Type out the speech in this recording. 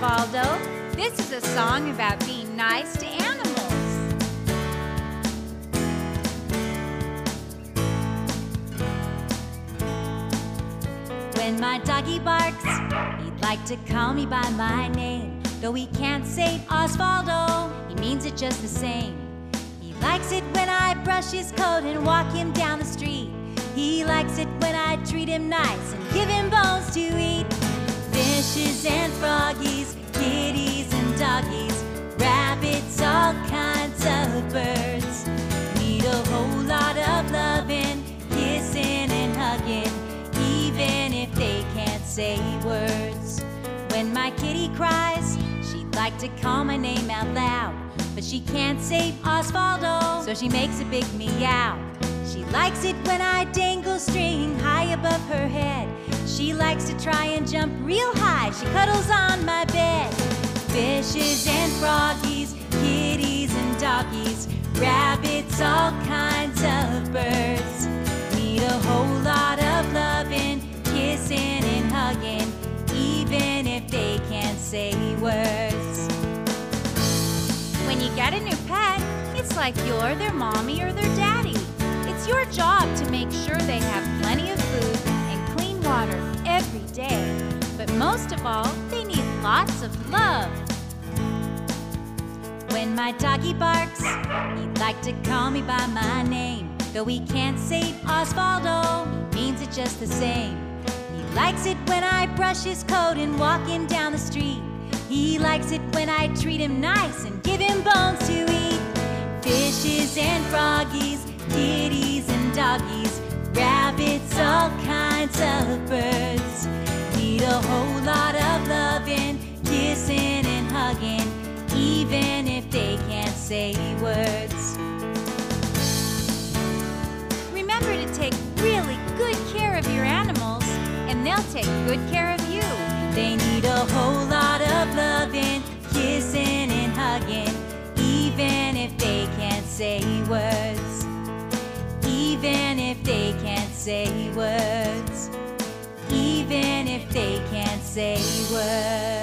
Osvaldo. This is a song about being nice to animals. When my doggy barks, he'd like to call me by my name. Though he can't say Osvaldo, he means it just the same. He likes it when I brush his coat and walk him down the street. He likes it when I treat him nice and give him bones to eat. Fishes and froggies, kitties and doggies, rabbits, all kinds of birds need a whole lot of loving, kissing and hugging, even if they can't say words. When my kitty cries, she'd like to call my name out loud, but she can't say Osvaldo, so she makes a big meow. She likes it when I dangle string high above her head. She likes to try and jump real high. She cuddles on my bed. Fishes and froggies, kitties and doggies, rabbits, all kinds of birds need a whole lot of loving, kissing and hugging, even if they can't say words. When you get a new pet, it's like you're their mommy or their daddy. It's your job to make sure they have plenty of food and clean water every day. But most of all, they need lots of love. When my doggy barks, he'd like to call me by my name. Though he can't say Osvaldo, he means it just the same. He likes it when I brush his coat and walk him down the street. He likes it when I treat him nice and give him bones to eat. Fishes and froggies, kitties and doggies, rabbits, all kinds of birds need a whole lot of loving, kissing and hugging, even if they can't say words. Remember to take really good care of your animals, and they'll take good care of you. They need a whole lot of loving, kissing and hugging, even if they can't say words. Even if they can't say words. Even if they can't say words.